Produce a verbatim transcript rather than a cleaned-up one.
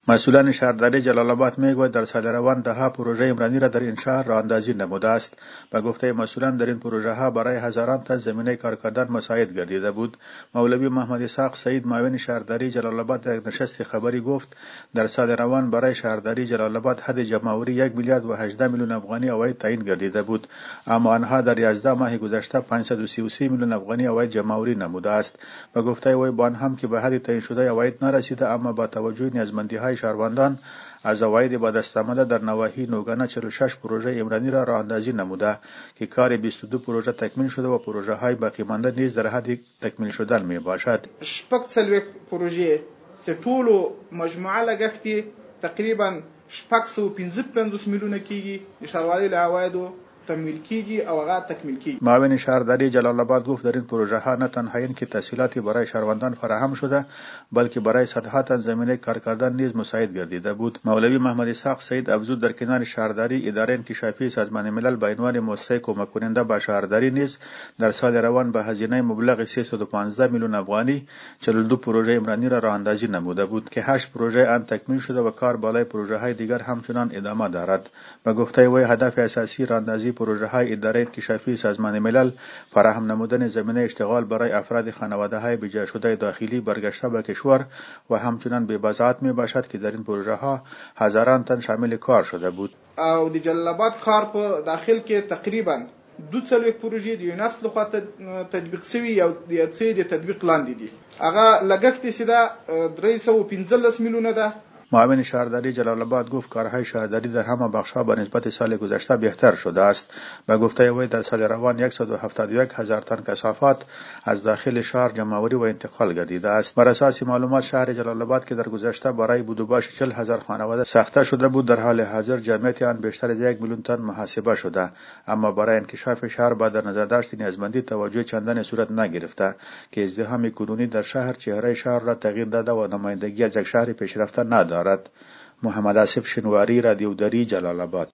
مسئولان شهرداری جلال آباد میگوید در سال روان دهها پروژه عمرانی را در انشاء راه اندازی نموده است. به گفته مسئولان در این پروژه ها برای هزاران تن زمینه کار کردن مساعد گردیده بود. مولوی محمد اسحاق سعید معاون شهرداری جلال آباد در نشست خبری گفت در سال روان برای شهرداری جلال آباد حد جمع‌آوری یک میلیارد و هجده میلیون افغانی عواید تعیین گردیده بود، اما آنها در یازده ماه گذشته پانصد و سی و سه میلیون افغانی عواید جمع‌آوری نموده است. به گفته وی با آن هم که به حد تعیین شده عواید نرسیده، اما با توجه نیازمندی‌های شهروندان از عواید به دست آمده در نواحی نوگانه چهل و شش پروژه عمرانی را راه اندازی نموده که کار بیست و دو پروژه تکمیل شده و پروژه های باقی مانده نیز در حد تکمیل شدن می باشد. شپږ څلوېښت پروژې چې ټولو مجموعه لګښت تقریبا شپږ سوه پنځه پنځوس میلیونه کیږي د ښاروالۍ له عوایدو تکمیل کیږي او هغه تکمیل کیږي. معاون شهرداری جلال آباد گفت در این پروژه ها نه تنها این که تسهیلاتی برای شهروندان فراهم شده، بلکه برای صدها تن زمینه کار کردن نیز مساعد گردیده بود. مولوی محمد اسحاق سعید افزود در کنار شهرداری اداره انکشافی سازمان ملل به عنوان مؤسسه کمک کننده به شهرداری نیز در سال روان به هزینه مبلغ سیصد و پانزده میلیون افغانی چهل و دو پروژه عمرانی را راه اندازی نموده بود که هشت پروژه آن تکمیل شده و کار بالای پروژه های دیگر همچنان ادامه دارد. به گفته وی هدف اساسی راه اندازی پروژه های اداره انکشافی سازمان ملل فراهم نمودن زمینه اشتغال برای افراد خانواده های بجا شده داخلی برگشته به کشور و همچنان به وضاحت می باشد که در این پروژه ها هزاران تن شامل کار شده بود. او د جلال آباد ښار په داخل کې تقریبا دو څلوېښت پروژې د یونیسف لخوا تطبیق شوي یا د څه د تطبیق لاندې دي. هغه لګښت یې سیده درې سوه و پنځلس میلیونه ده. معاون شهرداری جلال آباد گفت کارهای شهرداری در همه بخش‌ها به نسبت سال گذشته بهتر شده است. به گفته وی در سال روان صد و هفتاد و یک هزار تن کثافات از داخل شهر جمع‌آوری و انتقال گردیده است. بر اساس معلومات شهر جلال آباد که در گذشته برای بود و باش چهل هزار خانواده ساخته شده بود، در حال حاضر جمعیت آن بیشتر از یک میلیون تن محاسبه شده، اما برای انکشاف شهر با در نظر داشت نیازمندی توجه چندان صورت نگرفته که ازدحام کنونی در شهر چهره شهر را تغییر داده و نمایندگی از یک شهر پیشرفته ندارد. محمد آصف شنواری، رادیو دری، جلال آباد.